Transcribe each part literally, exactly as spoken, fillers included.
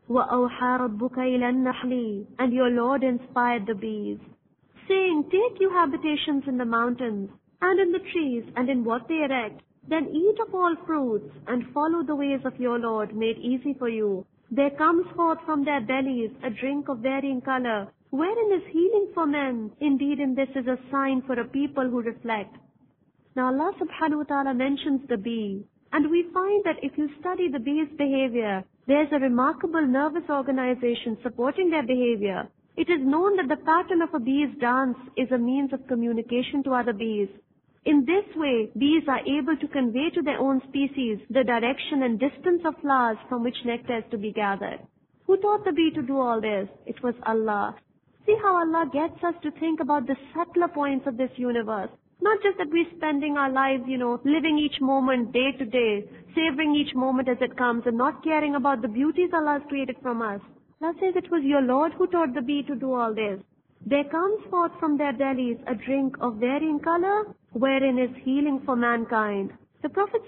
وَأَوْحَى رَبُّكَ إِلَى النَّحْلِ, and your Lord inspired the bees, saying, take you habitations in the mountains, and in the trees, and in what they erect. Then eat of all fruits, and follow the ways of your Lord, made easy for you. There comes forth from their bellies a drink of varying color, wherein is healing for men. Indeed, in this is a sign for a people who reflect. Now Allah subhanahu wa ta'ala mentions the bee, and we find that if you study the bee's behavior, there's a remarkable nervous organization supporting their behavior. It is known that the pattern of a bee's dance is a means of communication to other bees. In this way, bees are able to convey to their own species the direction and distance of flowers from which nectar is to be gathered. Who taught the bee to do all this? It was Allah. See how Allah gets us to think about the subtler points of this universe. Not just that we're spending our lives, you know, living each moment day to day, savoring each moment as it comes and not caring about the beauties Allah has created from us. Allah says it was your Lord who taught the bee to do all this. There comes forth from their bellies a drink of varying color, wherein is healing for mankind. The Prophet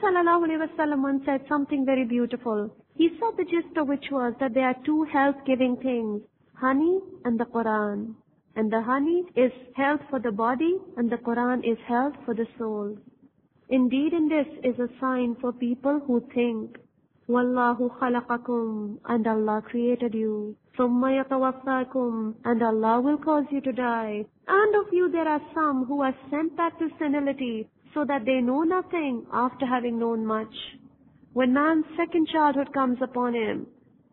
ﷺ once said something very beautiful. He said the gist of which was that there are two health-giving things, honey and the Quran. And the honey is health for the body, and the Quran is health for the soul. Indeed, in this is a sign for people who think. Wallahu khalaqakum, and Allah created you. Summa yatawaffakum, and Allah will cause you to die. And of you there are some who are sent back to senility, so that they know nothing after having known much. When man's second childhood comes upon him,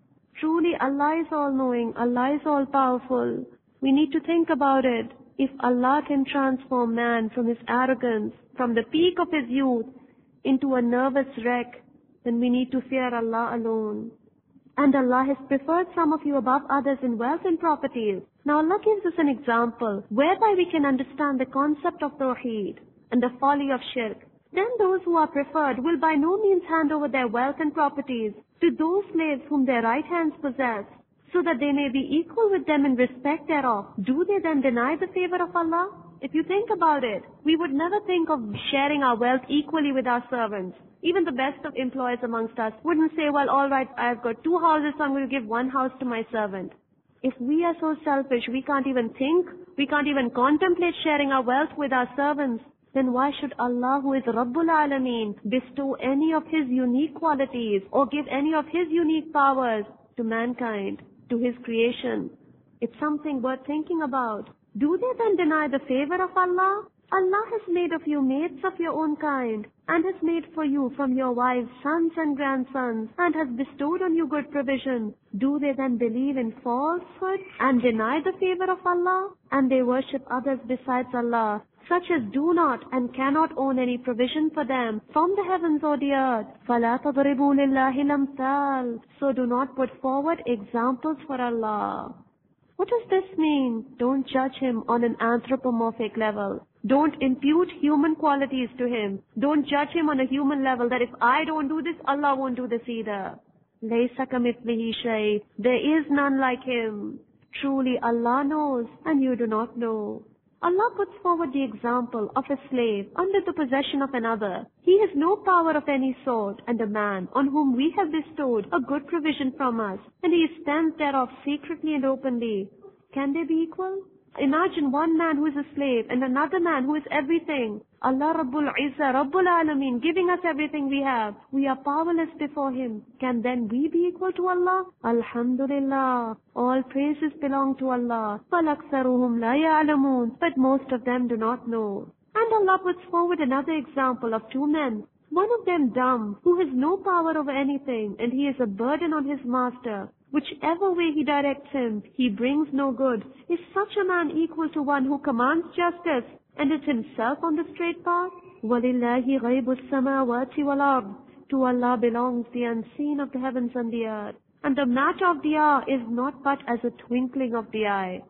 truly Allah is all-knowing, Allah is all-powerful. We need to think about it. If Allah can transform man from his arrogance, from the peak of his youth, into a nervous wreck, then we need to fear Allah alone. And Allah has preferred some of you above others in wealth and properties. Now Allah gives us an example, whereby we can understand the concept of Tawheed and the folly of Shirk. Then those who are preferred will by no means hand over their wealth and properties to those slaves whom their right hands possess, so that they may be equal with them in respect thereof. Do they then deny the favor of Allah? If you think about it, we would never think of sharing our wealth equally with our servants. Even the best of employees amongst us wouldn't say, well, all right, I've got two houses, so I'm going to give one house to my servant. If we are so selfish, we can't even think, we can't even contemplate sharing our wealth with our servants, then why should Allah, who is Rabbul Alameen, bestow any of His unique qualities or give any of His unique powers to mankind, to His creation? It's something worth thinking about. Do they then deny the favor of Allah? Allah has made of you mates of your own kind, and has made for you from your wives sons and grandsons, and has bestowed on you good provision. Do they then believe in falsehood and deny the favor of Allah? And they worship others besides Allah, such as do not and cannot own any provision for them from the heavens or the earth. فَلَا تَضْرِبُوا لِلَّهِ الْأَمْثَالَ. So do not put forward examples for Allah. What does this mean? Don't judge Him on an anthropomorphic level. Don't impute human qualities to Him. Don't judge Him on a human level that if I don't do this, Allah won't do this either. لَيْسَ كَمِثْلِهِ شَيْءٌ. There is none like Him. Truly Allah knows and you do not know. Allah puts forward the example of a slave under the possession of another. He has no power of any sort, and a man on whom we have bestowed a good provision from us, and he spends thereof secretly and openly. Can they be equal? Imagine one man who is a slave and another man who is everything. Allah Rabbul Izzah, Rabbul Alameen, giving us everything we have. We are powerless before Him. Can then we be equal to Allah? Alhamdulillah. All praises belong to Allah. فَلَكْثَرُهُمْ لَا يَعْلَمُونَ. But most of them do not know. And Allah puts forward another example of two men. One of them dumb, who has no power over anything, and he is a burden on his master. Whichever way he directs him, he brings no good. Is such a man equal to one who commands justice and is himself on the straight path? وَلِلَّهِ غَيْبُ السَّمَاوَاتِ وَالْأَرْضِ. To Allah belongs the unseen of the heavens and the earth. And the matter of the hour is not but as a twinkling of the eye.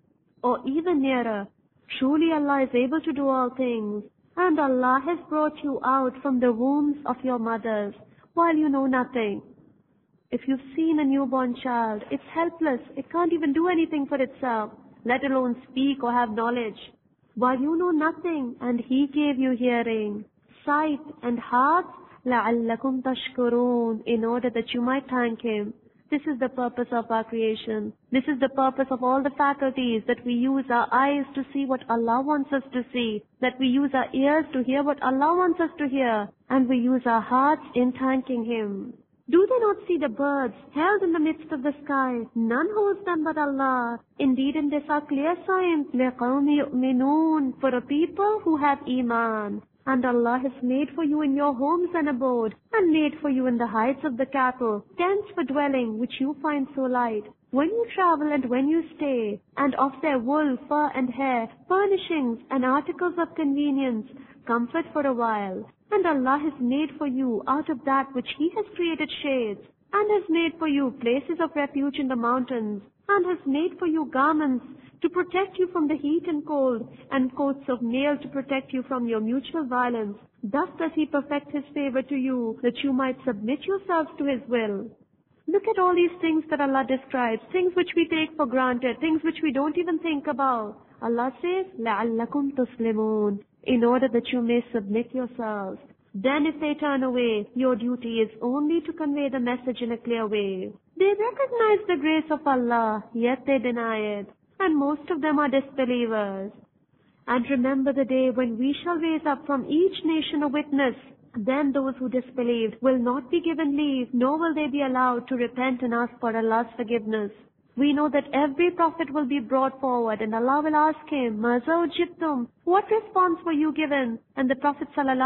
Or even nearer, truly Allah is able to do all things. And Allah has brought you out from the wombs of your mothers, while you know nothing. If you've seen a newborn child, it's helpless. It can't even do anything for itself, let alone speak or have knowledge. While you know nothing, and He gave you hearing, sight, and hearts, لَعَلَّكُمْ تَشْكُرُونَ, in order that you might thank Him. This is the purpose of our creation. This is the purpose of all the faculties, that we use our eyes to see what Allah wants us to see, that we use our ears to hear what Allah wants us to hear, and we use our hearts in thanking Him. Do they not see the birds held in the midst of the sky? None holds them but Allah. Indeed, in this are clear signs, لِقَوْمِ يُؤْمِنُونَ, for a people who have Iman. And Allah has made for you in your homes an abode, and made for you in the heights of the cattle tents for dwelling, which you find so light. When you travel and when you stay, and of their wool, fur and hair, furnishings and articles of convenience, comfort for a while. And Allah has made for you out of that which He has created shades, and has made for you places of refuge in the mountains, and has made for you garments to protect you from the heat and cold, and coats of mail to protect you from your mutual violence. Thus does He perfect His favor to you, that you might submit yourselves to His will. Look at all these things that Allah describes, things which we take for granted, things which we don't even think about. Allah says, لَعَلَّكُمْ تُسْلِمُونَ, in order that you may submit yourselves. Then if they turn away, your duty is only to convey the message in a clear way. They recognize the grace of Allah, yet they deny it, and most of them are disbelievers. And remember the day when we shall raise up from each nation a witness. Then those who disbelieved will not be given leave, nor will they be allowed to repent and ask for Allah's forgiveness. We know that every prophet will be brought forward, and Allah will ask him, مَاذَا أُجِبْتُمْ, what response were you given? And the Prophet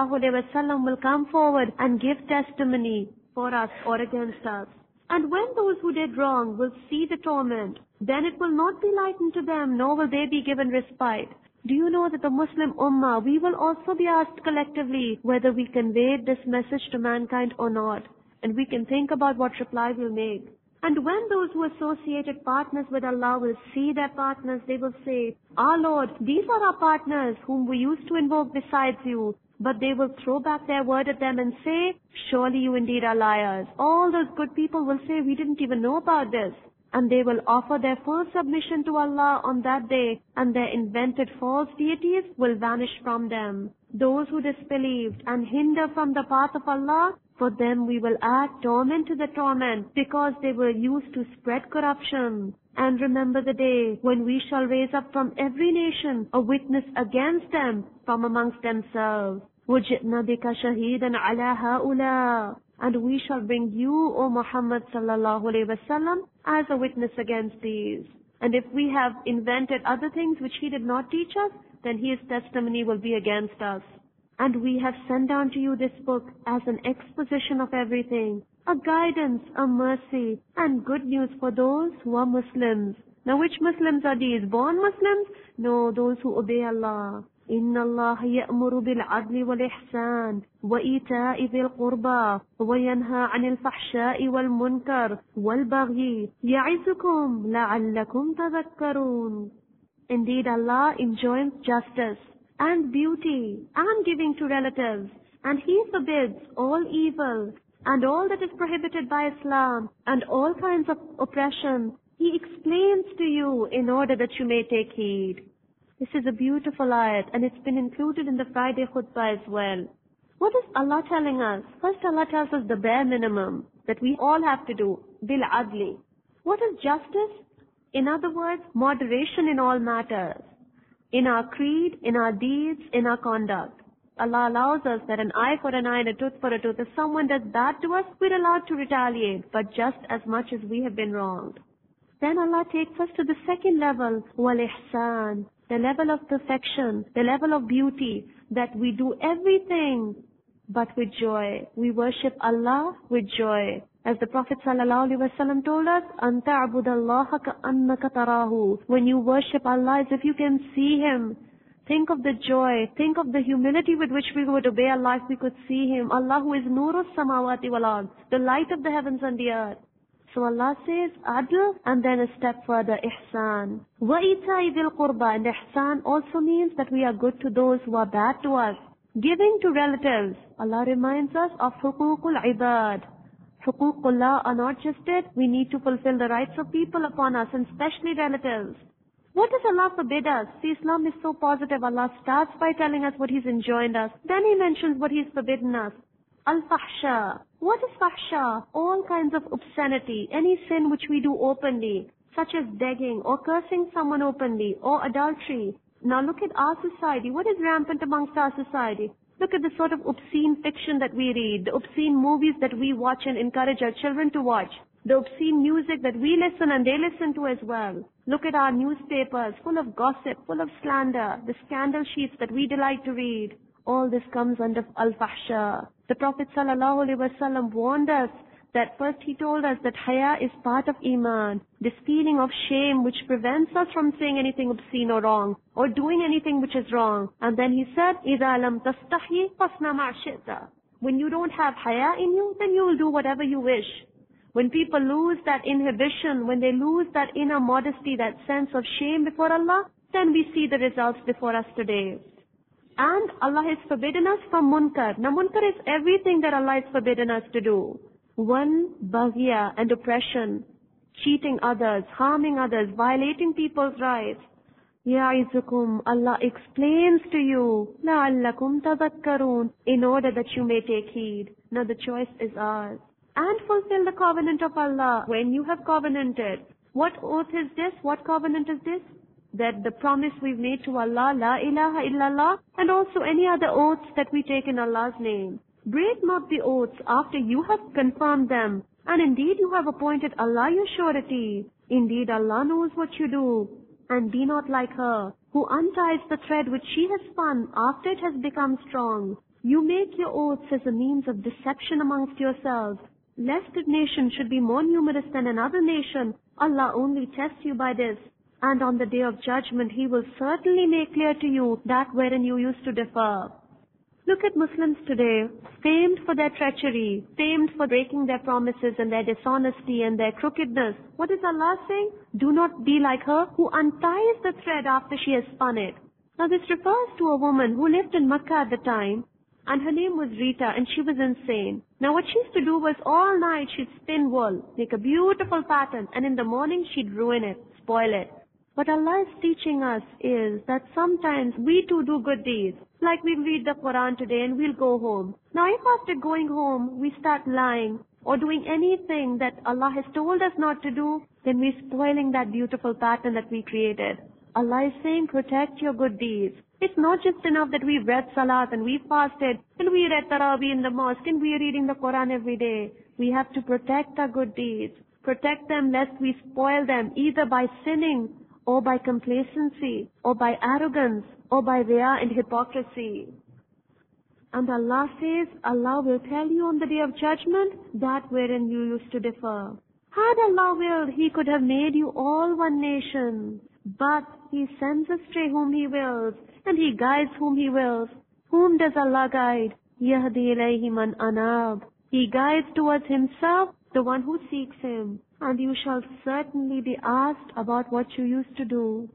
ﷺ will come forward and give testimony for us or against us. And when those who did wrong will see the torment, then it will not be lightened to them, nor will they be given respite. Do you know that the Muslim Ummah, we will also be asked collectively whether we conveyed this message to mankind or not, and we can think about what reply we'll make. And when those who associated partners with Allah will see their partners, they will say, Our Lord, these are our partners whom we used to invoke besides you. But they will throw back their word at them and say, Surely you indeed are liars. All those good people will say, We didn't even know about this. And they will offer their full submission to Allah on that day, and their invented false deities will vanish from them. Those who disbelieved and hinder from the path of Allah, for them we will add torment to the torment, because they were used to spread corruption. And remember the day when we shall raise up from every nation a witness against them from amongst themselves. وَجِئْنَا بِكَ شَهِيدًا عَلَى هَؤُلَاءِ, and we shall bring you, O Muhammad sallallahu alayhi wasallam, as a witness against these. And if we have invented other things which He did not teach us, then His testimony will be against us. And we have sent down to you this book as an exposition of everything, a guidance, a mercy, and good news for those who are Muslims. Now which Muslims are these? Born Muslims? No, those who obey Allah. إِنَّ اللَّهَ يَأْمُرُ بِالْعَدْلِ وَالْإِحْسَانِ وَإِيتَاءِ ذِي الْقُرْبَى وَيَنْهَى عَنِ الْفَحْشَاءِ وَالْمُنْكَرِ وَالْبَغْيِ يَعِظُكُمْ لَعَلَّكُمْ تَذَكَّرُونَ. Indeed, Allah enjoins justice and beauty and giving to relatives, and He forbids all evil and all that is prohibited by Islam and all kinds of oppression. He explains to you in order that you may take heed. This is a beautiful ayat, and it's been included in the Friday khutbah as well. What is Allah telling us? First, Allah tells us the bare minimum that we all have to do, bil adli. What is justice? In other words, moderation in all matters. In our creed, in our deeds, in our conduct. Allah allows us that an eye for an eye and a tooth for a tooth. If someone does bad to us, we're allowed to retaliate, but just as much as we have been wronged. Then Allah takes us to the second level, wal ihsan, the level of perfection, the level of beauty, that we do everything but with joy. We worship Allah with joy. As the Prophet ﷺ told us, أَن تَعْبُدَ اللَّهَ كَأَنَّكَ تَرَاهُ. When you worship Allah as if you can see Him. Think of the joy, think of the humility with which we would obey Allah if we could see Him. Allah who is Nurus Samawati wal Ard, the light of the heavens and the earth. So Allah says adl, and then a step further, ihsan. وَإِيتَاءِ ذِي الْقُرْبَى. And ihsan also means that we are good to those who are bad to us. Giving to relatives. Allah reminds us of huququl ibad. Huququllah are not just it. We need to fulfill the rights of people upon us, and especially relatives. What does Allah forbid us? See, Islam is so positive. Allah starts by telling us what He's enjoined us. Then He mentions what He's forbidden us. Al-fahsha. What is fahsha? All kinds of obscenity, any sin which we do openly, such as begging or cursing someone openly or adultery. Now look at our society. What is rampant amongst our society? Look at the sort of obscene fiction that we read, the obscene movies that we watch and encourage our children to watch, the obscene music that we listen and they listen to as well. Look at our newspapers full of gossip, full of slander, the scandal sheets that we delight to read. All this comes under al-fahsha. The Prophet ﷺ warned us that first he told us that haya is part of iman, this feeling of shame which prevents us from saying anything obscene or wrong, or doing anything which is wrong. And then he said, إِذَا لَمْ تَسْتَحْيِ فَاصْنَعْ مَا شِئْتَ. When you don't have haya in you, then you will do whatever you wish. When people lose that inhibition, when they lose that inner modesty, that sense of shame before Allah, then we see the results before us today. And Allah has forbidden us from munkar. Now munkar is everything that Allah has forbidden us to do. One, baghya and oppression, cheating others, harming others, violating people's rights. Ya'izukum, Allah explains to you, la'allakum tadhakkarun, in order that you may take heed. Now the choice is ours. And fulfill the covenant of Allah when you have covenanted. What oath is this? What covenant is this? That the promise we've made to Allah, la ilaha illallah, and also any other oaths that we take in Allah's name. Break not the oaths after you have confirmed them, and indeed you have appointed Allah your surety. Indeed Allah knows what you do. And be not like her, who unties the thread which she has spun after it has become strong. You make your oaths as a means of deception amongst yourselves. Lest a nation should be more numerous than another nation, Allah only tests you by this. And on the day of judgment He will certainly make clear to you that wherein you used to differ. Look at Muslims today, famed for their treachery, famed for breaking their promises and their dishonesty and their crookedness. What is Allah saying? Do not be like her who unties the thread after she has spun it. Now this refers to a woman who lived in Makkah at the time, and her name was Rita, and she was insane. Now what she used to do was all night she'd spin wool, make a beautiful pattern, and in the morning she'd ruin it, spoil it. What Allah is teaching us is that sometimes we too do good deeds. Like we read the Quran today and we'll go home. Now if after going home we start lying or doing anything that Allah has told us not to do, then we're spoiling that beautiful pattern that we created. Allah is saying protect your good deeds. It's not just enough that we've read Salat and we fasted and we read Tarawih in the mosque and we're reading the Quran every day. We have to protect our good deeds. Protect them lest we spoil them either by sinning or by complacency, or by arrogance, or by riya and hypocrisy. And Allah says, Allah will tell you on the day of judgment that wherein you used to differ. Had Allah willed, He could have made you all one nation. But He sends astray whom He wills, and He guides whom He wills. Whom does Allah guide? Yahdi ilayhi man anab. He guides towards Himself the one who seeks Him. And you shall certainly be asked about what you used to do.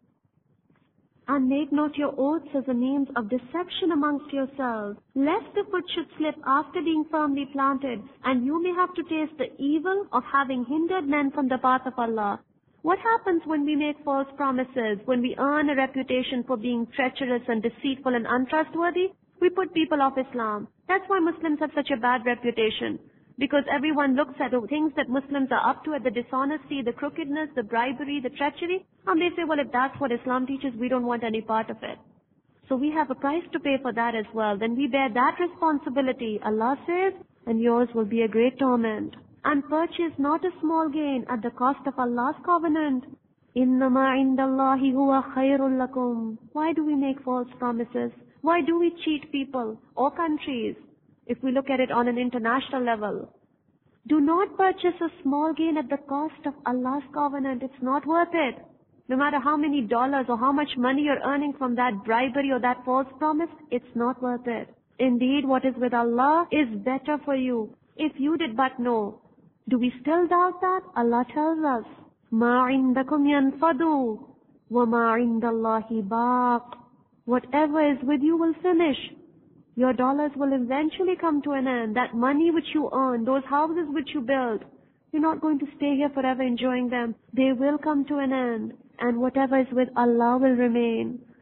And make not your oaths as a means of deception amongst yourselves, lest the foot should slip after being firmly planted, and you may have to taste the evil of having hindered men from the path of Allah. What happens when we make false promises, when we earn a reputation for being treacherous and deceitful and untrustworthy? We put people off Islam. That's why Muslims have such a bad reputation. Because everyone looks at the things that Muslims are up to, at the dishonesty, the crookedness, the bribery, the treachery, and they say, well, if that's what Islam teaches, we don't want any part of it. So we have a price to pay for that as well. Then we bear that responsibility. Allah says, and yours will be a great torment. And purchase not a small gain at the cost of Allah's covenant. إِنَّمَا عِنْدَ اللَّهِ هُوَ خَيْرٌ لَكُمْ. Why do we make false promises? Why do we cheat people or countries? If we look at it on an international level, do not purchase a small gain at the cost of Allah's covenant. It's not worth it. No matter how many dollars or how much money you're earning from that bribery or that false promise, it's not worth it. Indeed, what is with Allah is better for you. If you did but know. Do we still doubt that? Allah tells us, مَا عِنْدَكُمْ يَنْفَدُوا وَمَا عِنْدَ اللَّهِ بَاقٍ. Whatever is with you will finish. Your dollars will eventually come to an end. That money which you earn, those houses which you build, you're not going to stay here forever enjoying them. They will come to an end. And whatever is with Allah will remain.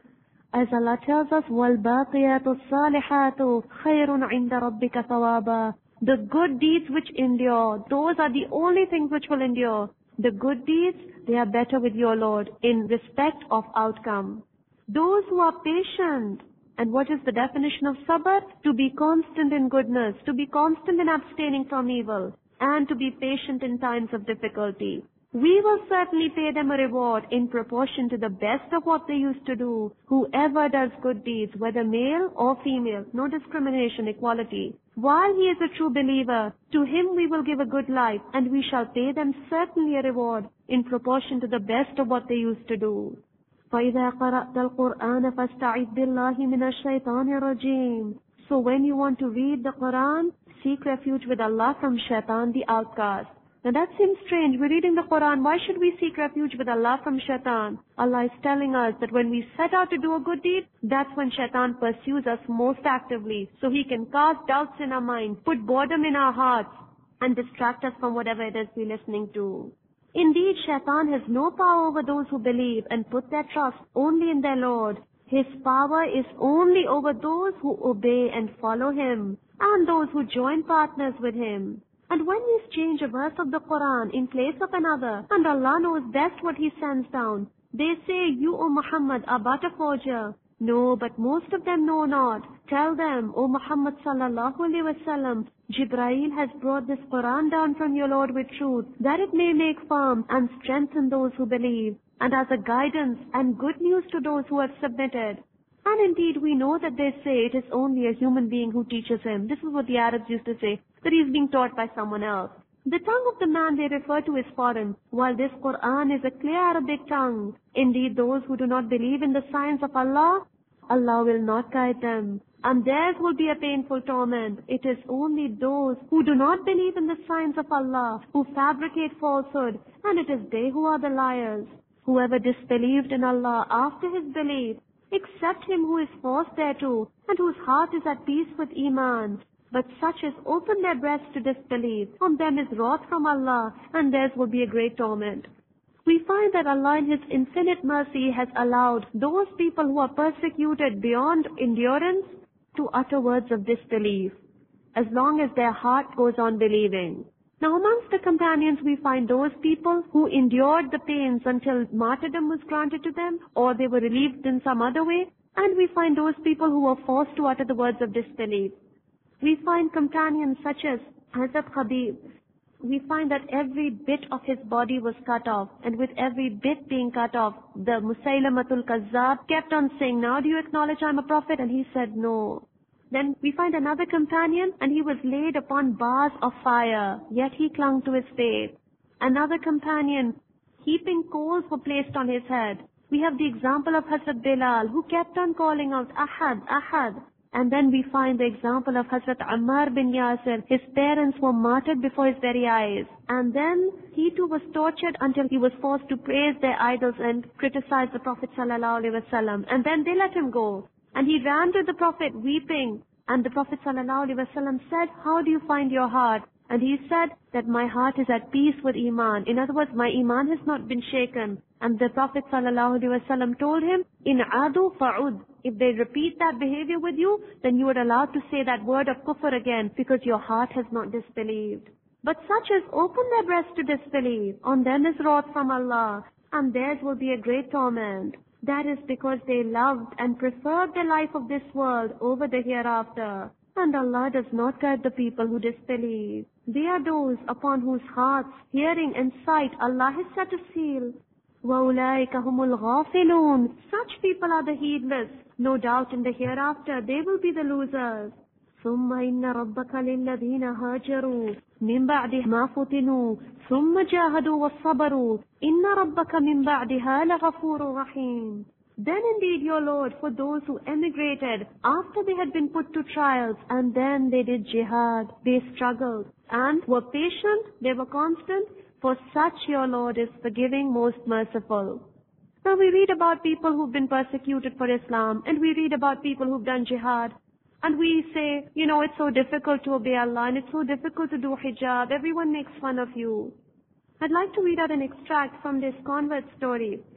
As Allah tells us, وَالْبَاقِيَاتُ الصَّالِحَاتُ خَيْرٌ عِنْدَ رَبِّكَ ثَوَابًا. The good deeds which endure, those are the only things which will endure. The good deeds, they are better with your Lord in respect of outcome. Those who are patient, and what is the definition of sabr? To be constant in goodness, to be constant in abstaining from evil, and to be patient in times of difficulty. We will certainly pay them a reward in proportion to the best of what they used to do. Whoever does good deeds, whether male or female, no discrimination, equality. While he is a true believer, to him we will give a good life, and we shall pay them certainly a reward in proportion to the best of what they used to do. فَإِذَا قَرَأْتَ الْقُرْآنَ فَاسْتَعِذْ بِاللَّهِ مِنَ الشَّيْطَانِ الرَّجِيمِ. So when you want to read the Quran, seek refuge with Allah from shaitan the outcast. Now that seems strange. We're reading the Quran. Why should we seek refuge with Allah from shaitan? Allah is telling us that when we set out to do a good deed, that's when shaitan pursues us most actively. So he can cast doubts in our mind, put boredom in our hearts, and distract us from whatever it is we're listening to. Indeed, shaitan has no power over those who believe and put their trust only in their Lord. His power is only over those who obey and follow him, and those who join partners with him. And when we change a verse of the Quran in place of another, and Allah knows best what he sends down, they say, you, O Muhammad, are but a forger. No, but most of them know not. Tell them, O Muhammad sallallahu alaihi wasallam, Jibrail has brought this Quran down from your Lord with truth, that it may make firm and strengthen those who believe, and as a guidance and good news to those who have submitted. And indeed we know that they say it is only a human being who teaches him. This is what the Arabs used to say, that he is being taught by someone else. The tongue of the man they refer to is foreign, while this Quran is a clear Arabic tongue. Indeed, those who do not believe in the signs of Allah, Allah will not guide them, and theirs will be a painful torment. It is only those who do not believe in the signs of Allah, who fabricate falsehood, and it is they who are the liars. Whoever disbelieved in Allah after his belief, except him who is forced thereto, and whose heart is at peace with Iman. But such as open their breasts to disbelief, on them is wrath from Allah, and theirs will be a great torment. We find that Allah in His infinite mercy has allowed those people who are persecuted beyond endurance to utter words of disbelief, as long as their heart goes on believing. Now amongst the companions we find those people who endured the pains until martyrdom was granted to them, or they were relieved in some other way, and we find those people who were forced to utter the words of disbelief. We find companions such as Hazrat Khabib. We find that every bit of his body was cut off, and with every bit being cut off, the Musaylamatul Kazzab kept on saying, now do you acknowledge I'm a prophet? And he said no. Then we find another companion, and he was laid upon bars of fire, yet he clung to his faith. Another companion, heaping coals were placed on his head. We have the example of Hazrat Bilal, who kept on calling out, Ahad, Ahad. And then we find the example of Hazrat Ammar bin Yasir. His parents were martyred before his very eyes. And then he too was tortured until he was forced to praise their idols and criticize the Prophet sallallahu alaihi wasallam. And then they let him go. And he ran to the Prophet weeping. And the Prophet sallallahu alaihi wasallam said, how do you find your heart? And he said that my heart is at peace with Iman. In other words, my Iman has not been shaken. And the Prophet sallallahu alaihi wasallam told him, in adu fa'ud. If they repeat that behavior with you, then you are allowed to say that word of kufr again, because your heart has not disbelieved. But such as open their breasts to disbelieve, on them is wrath from Allah, and theirs will be a great torment. That is because they loved and preferred the life of this world over the hereafter. And Allah does not guide the people who disbelieve. They are those upon whose hearts, hearing and sight Allah has set a seal. وَأُولَٰئِكَ هُمُ الْغَافِلُونَ. Such people are the heedless. No doubt in the hereafter they will be the losers. ثُمَّ إِنَّ رَبَّكَ لِلَّذِينَ هَاجَرُوا مِنْ بَعْدِ مَا فُتِنُوا ثُمَّ جَاهَدُوا وَصَّبَرُوا إِنَّ رَبَّكَ مِنْ بَعْدِهَا لَغَفُورٌ رَحِيمٌ. Then indeed your Lord, for those who emigrated after they had been put to trials, and then they did jihad, they struggled, and were patient, they were constant, for such your Lord is forgiving, most merciful. Now we read about people who've been persecuted for Islam, and we read about people who've done jihad, and we say, you know, it's so difficult to obey Allah, and it's so difficult to do hijab, everyone makes fun of you. I'd like to read out an extract from this convert story.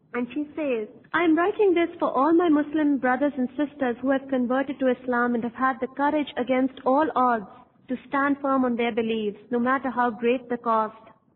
And she says, I am writing this for all my Muslim brothers and sisters who have converted to Islam and have had the courage against all odds to stand firm on their beliefs, no matter how great the cost.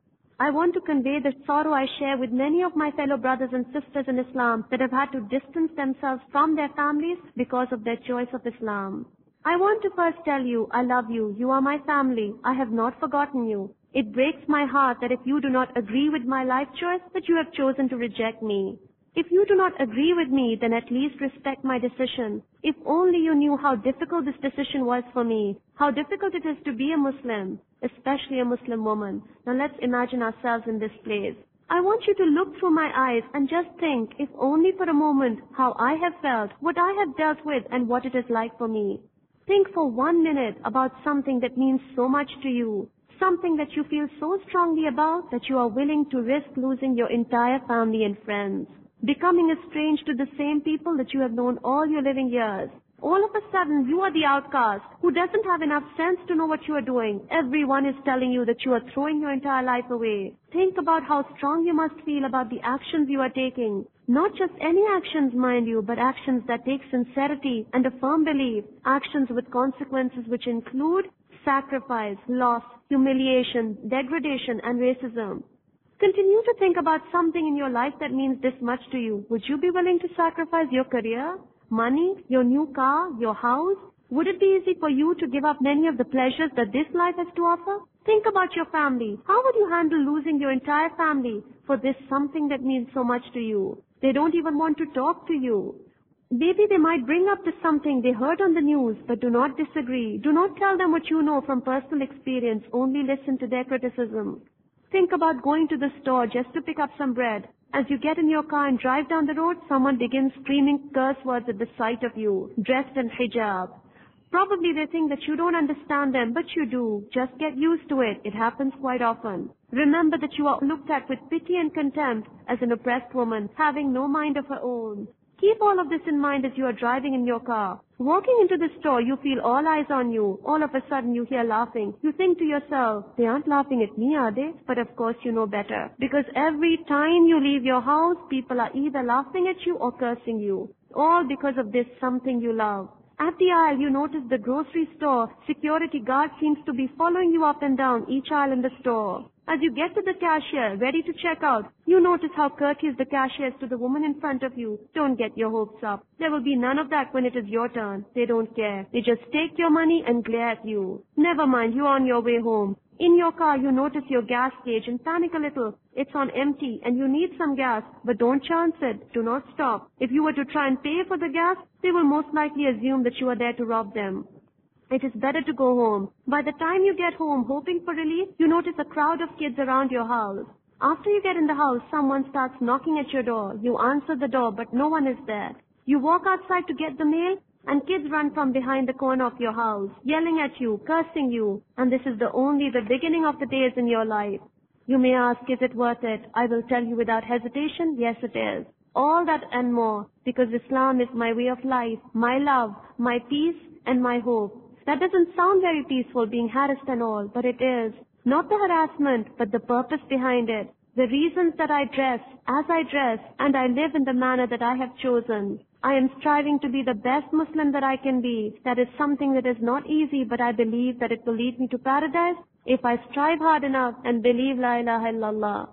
I want to convey the sorrow I share with many of my fellow brothers and sisters in Islam that have had to distance themselves from their families because of their choice of Islam. I want to first tell you, I love you. You are my family. I have not forgotten you. It breaks my heart that if you do not agree with my life choice, that you have chosen to reject me. If you do not agree with me, then at least respect my decision. If only you knew how difficult this decision was for me, how difficult it is to be a Muslim, especially a Muslim woman. Now let's imagine ourselves in this place. I want you to look through my eyes and just think, if only for a moment, how I have felt, what I have dealt with, and what it is like for me. Think for one minute about something that means so much to you, something that you feel so strongly about that you are willing to risk losing your entire family and friends, becoming estranged to the same people that you have known all your living years. All of a sudden, you are the outcast who doesn't have enough sense to know what you are doing. Everyone is telling you that you are throwing your entire life away. Think about how strong you must feel about the actions you are taking. Not just any actions, mind you, but actions that take sincerity and a firm belief. Actions with consequences which include sacrifice, loss, humiliation, degradation, and racism. Continue to think about something in your life that means this much to you. Would you be willing to sacrifice your career, money, your new car, your house? Would it be easy for you to give up many of the pleasures that this life has to offer? Think about your family. How would you handle losing your entire family for this something that means so much to you? They don't even want to talk to you. Maybe they might bring up to something they heard on the news, but do not disagree. Do not tell them what you know from personal experience. Only listen to their criticism. Think about going to the store just to pick up some bread. As you get in your car and drive down the road, someone begins screaming curse words at the sight of you, dressed in hijab. Probably they think that you don't understand them, but you do. Just get used to it. It happens quite often. Remember that you are looked at with pity and contempt as an oppressed woman, having no mind of her own. Keep all of this in mind as you are driving in your car. Walking into the store, you feel all eyes on you. All of a sudden, you hear laughing. You think to yourself, they aren't laughing at me, are they? But of course, you know better. Because every time you leave your house, people are either laughing at you or cursing you. All because of this something you love. At the aisle, you notice the grocery store security guard seems to be following you up and down each aisle in the store. As you get to the cashier, ready to check out, you notice how courteous the cashier is to the woman in front of you. Don't get your hopes up. There will be none of that when it is your turn. They don't care. They just take your money and glare at you. Never mind, you are on your way home. In your car, you notice your gas gauge and panic a little. It's on empty and you need some gas, but don't chance it. Do not stop. If you were to try and pay for the gas, they will most likely assume that you are there to rob them. It is better to go home. By the time you get home, hoping for relief, you notice a crowd of kids around your house. After you get in the house, someone starts knocking at your door. You answer the door, but no one is there. You walk outside to get the mail, and kids run from behind the corner of your house, yelling at you, cursing you, and this is the only the beginning of the days in your life. You may ask, is it worth it? I will tell you without hesitation, yes it is. All that and more, because Islam is my way of life, my love, my peace, and my hope. That doesn't sound very peaceful, being harassed and all, but it is. Not the harassment, but the purpose behind it. The reasons that I dress, as I dress, and I live in the manner that I have chosen. I am striving to be the best Muslim that I can be. That is something that is not easy, but I believe that it will lead me to paradise if I strive hard enough and believe La ilaha illallah.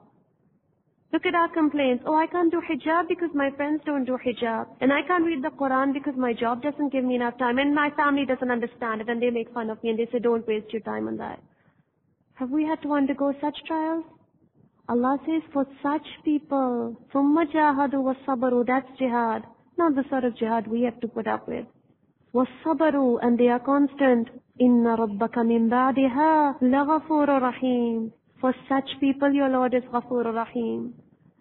Look at our complaints. Oh, I can't do hijab because my friends don't do hijab. And I can't read the Quran because my job doesn't give me enough time. And my family doesn't understand it and they make fun of me and they say, don't waste your time on that. Have we had to undergo such trials? Allah says, for such people, ثُمَّ جَاهَدُوا وَالصَّبَرُوا, that's jihad. Not the sort of jihad we have to put up with. وَالصَّبَرُوا, and they are constant. إِنَّ رَبَّكَ مِن بَعْدِهَا لَغَفُورٌ رَحِيمٌ. For such people, your Lord is Ghafur Rahim.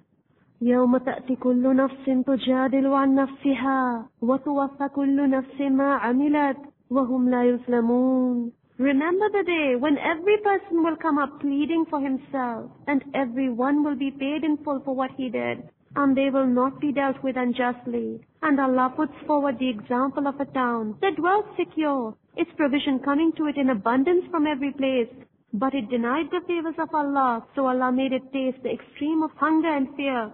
يَوْمَ تَأْتِ كُلُّ نَفْسٍ تُجَادِلُ عَنْ نَفْسِهَا وَتُوَفَّ كُلُّ نَفْسٍ مَا عَمِلَتْ وَهُمْ لَا يُظْلَمُونَ. Remember the day when every person will come up pleading for himself, and everyone will be paid in full for what he did, and they will not be dealt with unjustly. And Allah puts forward the example of a town that dwelt secure, its provision coming to it in abundance from every place. But it denied the favors of Allah, so Allah made it taste the extreme of hunger and fear, because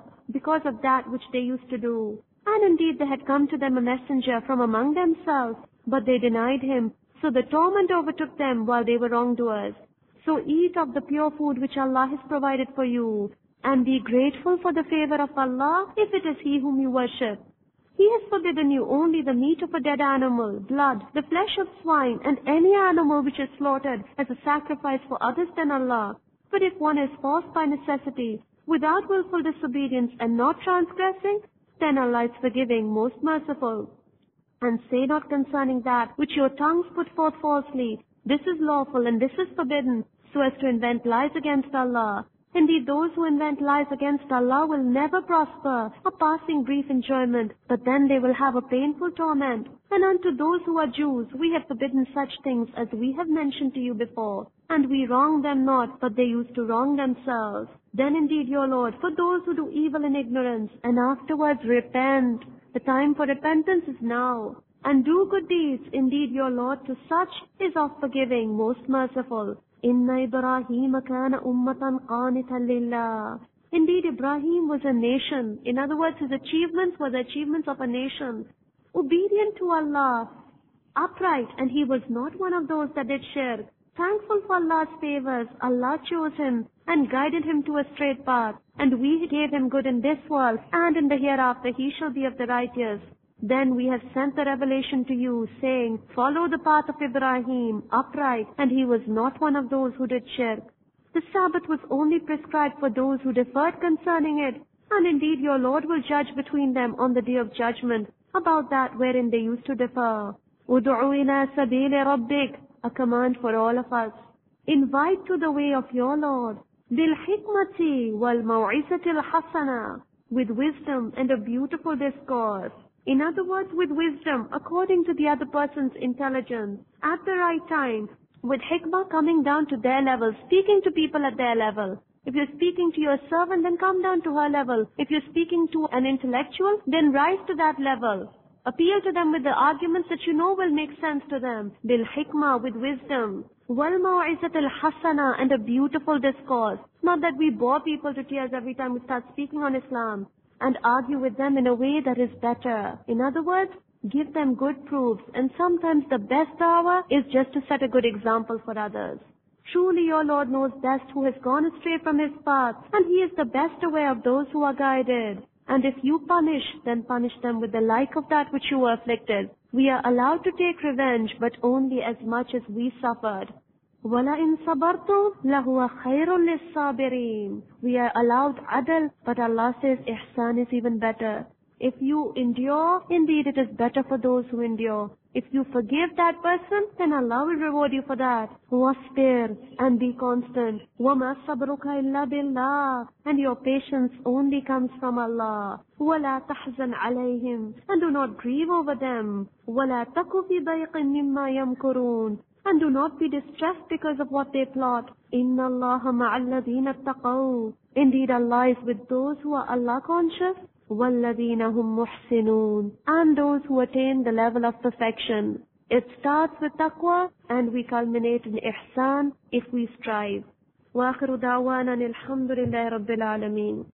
because of that which they used to do. And indeed there had come to them a messenger from among themselves, but they denied him. So the torment overtook them while they were wrongdoers. So eat of the pure food which Allah has provided for you, and be grateful for the favor of Allah if it is He whom you worship. He has forbidden you only the meat of a dead animal, blood, the flesh of swine, and any animal which is slaughtered as a sacrifice for others than Allah. But if one is forced by necessity, without willful disobedience and not transgressing, then Allah is forgiving, most merciful. And say not concerning that which your tongues put forth falsely, this is lawful and this is forbidden, so as to invent lies against Allah. Indeed, those who invent lies against Allah will never prosper, a passing brief enjoyment, but then they will have a painful torment. And unto those who are Jews, we have forbidden such things as we have mentioned to you before. And we wrong them not, but they used to wrong themselves. Then indeed, your Lord, for those who do evil in ignorance, and afterwards repent, the time for repentance is now. And do good deeds, indeed your Lord to such is of forgiving, most merciful. Inna Ibrahim kana ummatan qanitan lillah. Indeed, Ibrahim was a nation. In other words, his achievements were the achievements of a nation. Obedient to Allah, upright, and he was not one of those that did shirk. Thankful for Allah's favors, Allah chose him and guided him to a straight path. And we gave him good in this world, and in the hereafter he shall be of the righteous. Then we have sent the revelation to you, saying, follow the path of Ibrahim, upright, and he was not one of those who did shirk. The Sabbath was only prescribed for those who deferred concerning it, and indeed your Lord will judge between them on the day of judgment about that wherein they used to defer. Udu'u ila sabili rabbik, a command for all of us. Invite to the way of your Lord, bil hikmati wal maw'izati al hasana, with wisdom and a beautiful discourse. In other words, with wisdom, according to the other person's intelligence, at the right time, with hikmah coming down to their level, speaking to people at their level. If you're speaking to your servant, then come down to her level. If you're speaking to an intellectual, then rise to that level. Appeal to them with the arguments that you know will make sense to them. Bil hikmah, with wisdom. Wal maw'izat al hasana, and a beautiful discourse. Not that we bore people to tears every time we start speaking on Islam, and argue with them in a way that is better. In other words, give them good proofs, and sometimes the best dawah is just to set a good example for others. Truly your Lord knows best who has gone astray from His path, and He is the best aware of those who are guided. And if you punish, then punish them with the like of that which you were afflicted. We are allowed to take revenge, but only as much as we suffered. وَلَئِن صَبَرْتُمْ لَهُوَ خَيْرٌ لِلصَّابِرِينَ. We are allowed adl, but Allah says ihsan is even better. If you endure, indeed it is better for those who endure. If you forgive that person, then Allah will reward you for that. وَاصْبِرْ, and be constant. وَمَا صَبْرُكَ إِلَّا بِاللَّهِ, and your patience only comes from Allah. وَلَا تَحْزَنْ عَلَيْهِمْ, and do not grieve over them. وَلَا تَكُ فِي ضَيْقٍ مِّمَّا يَمْكُرُونَ, and do not be distressed because of what they plot. إِنَّ اللَّهَ مَعَ الَّذِينَ اتَّقَوْا, indeed Allah is with those who are Allah conscious. وَالَّذِينَ هُمْ مُحْسِنُونَ, and those who attain the level of perfection. It starts with taqwa, and we culminate in ihsan if we strive. وَآخِرُ دَعْوَانَا الْحَمْدُ لِلَّهِ رَبِّ الْعَالَمِينَ.